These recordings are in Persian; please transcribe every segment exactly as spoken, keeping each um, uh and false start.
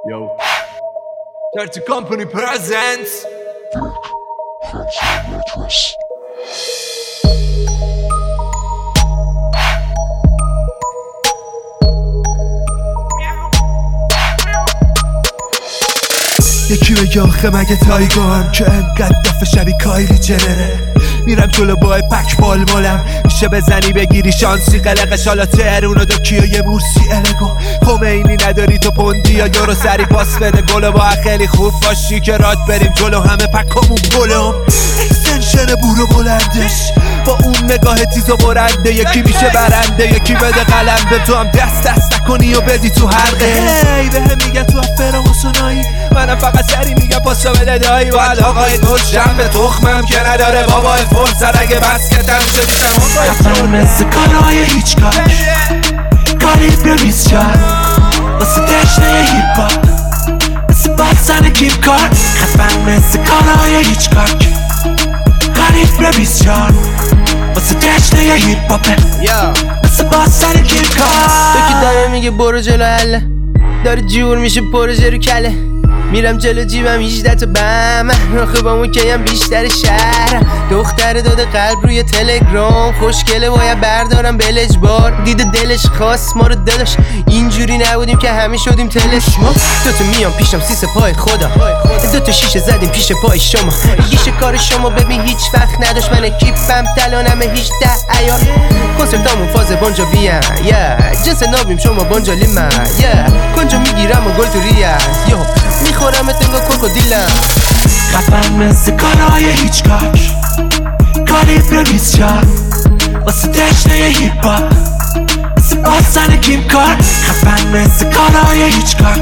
Yo, Dirty Company presents یکی بگه آخه مگه تایگو هم که انقدر دفعه شبی کایلی جنره میرم جلو بای پک بال مالم میشه بزنی بگیری شانسی قلقش حالا تهرونو دو کیا یه مورسی الگو خمینی نداری تو پوندی یا یورو سری پاس بده گلو با خیلی خوب باشی که رات بریم جلو همه پکامون گلم اکستنشن بورو بلندش با اون نگاه تیز و برنده یکی میشه برنده یکی بده قلم به تو هم دست دست نکنی و بدی تو حرقه هی به هم میگن تو افرام و سنایی منم فقط سری میگم پاسو بده دایی باید آقای تو جنب تخمم که نداره بابا فرصت اگه بسکتم شه میشم رفتم مثل کارهای هیچ کار کاری بریز جان واسه تشنه هیپ هاپ مثل بازن کیپ کار خفن مثل کارهای هیچ کار کاری بریز جان واسه تشنه هیپ هاپه مثل بازن کیپ کار تو که داره میگه برو جلو هله داره جور میشه پروژه رو کله میرم جلو جیبم هیجده تا بم آخه با اون کیم بیشتر شهر دختر داده قلب روی تلگرام خوشگله باید بردارم بلج بار دیده دلش خواست ما رو داداش اینجوری نبودیم که همه شدیم تلسماپ دوتا میام پیشم سیس پای خدا دوتا شیشه زدیم پیش پای شما گیشه کار شما ببین هیچ وقت نداشت من کیپم تلانم هیجده عیار کنسرتامون فاز بانجا بیان yeah. جنس نابیم شما بانجالی من yeah. کنجا میگیرم و گل تو ریاض یو میخورم تنگا کوکودیلم خفن مثل کارهای هیچ کار کاری بریز جان واسه تشنه هیپ هاپ مثل بازن کیم کار خفن مثل کارهای هیچ کار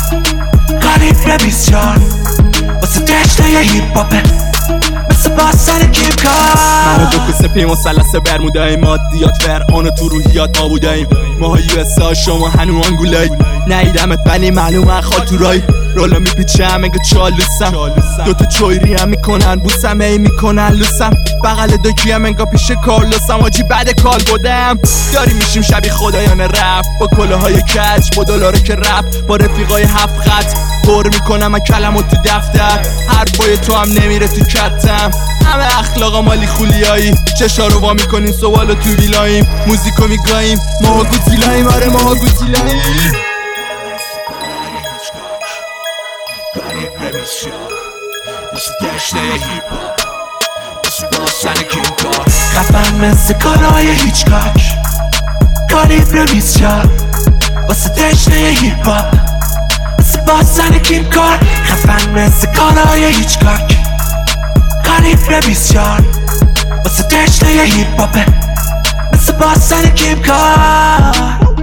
کاری بریز جان واسه تشنه هیپ هاپه مثل بازن کیم کار مرا دو کسه پی مثلث برموداییم مادیات فرعان و تو روحیات ما بوداییم ماها یو اس ها شما هنو آنگولایی نیدمت ولی معلومه خال تو رای رولا میپیچم انگه چالوسم دوتا چویری هم میکنن بوسم ای میکنن لوسم بغل دوکی هم انگا پیش کارلوسم آجی بعد کال بودم داری میشیم شبیه خدایان رفت با کله های کج با دلاره که رفت با رفیقای هفت خط پر میکنم من کلمو تو دفتر حرفای تو هم نمیره تو کتم همه اخلاقا مالی خولیایی چشا رو وا میکنیم سوالو تو ویلاییم موزیکو میگاییم ماها گوزیلاییم آره ماها گوزیلاییم کاری بریز جان واسه تشنه هیپ هاپ مثل بازن کیم کار خفن مثل کارهای هیچ کار کاری بریز جان واسه تشنه هیپ هاپ مثل بازن کیم کار خفن مثل کارهای هیچ کار کاری بریز جان واسه تشنه هیپ هاپه مثل بازن کیم کار